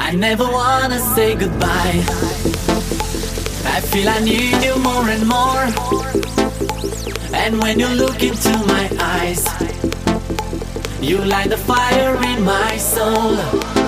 I never wanna say goodbye. I feel I need you more and more. And when you look into my eyes, you light the fire in my soul.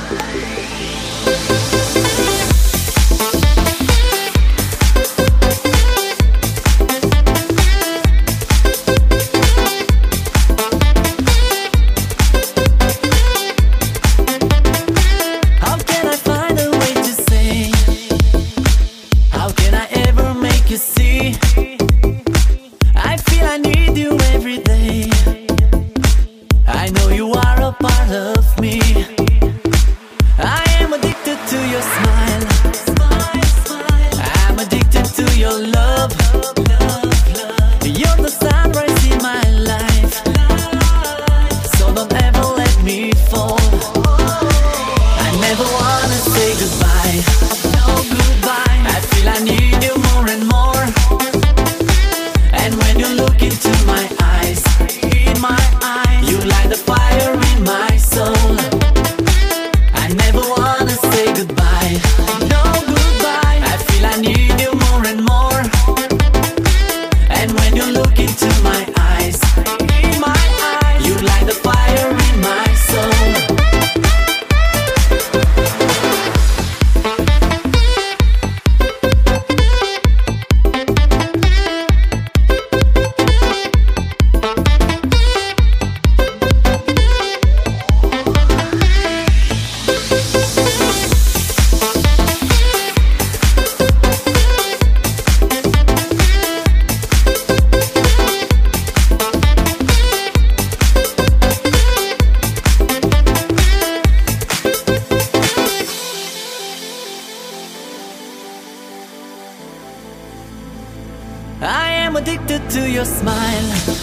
I'm addicted to your smile.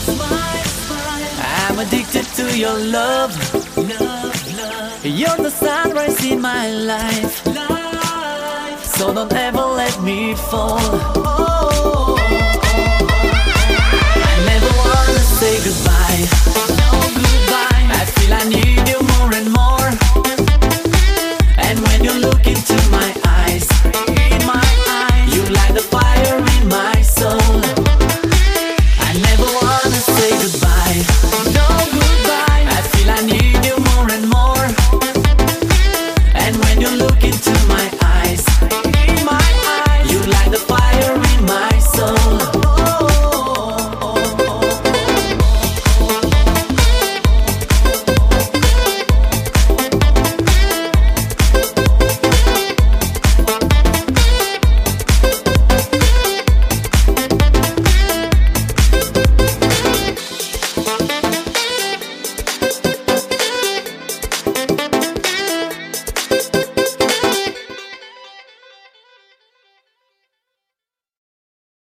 I'm addicted to your love. You're the sunrise in my life. So don't ever let me fall.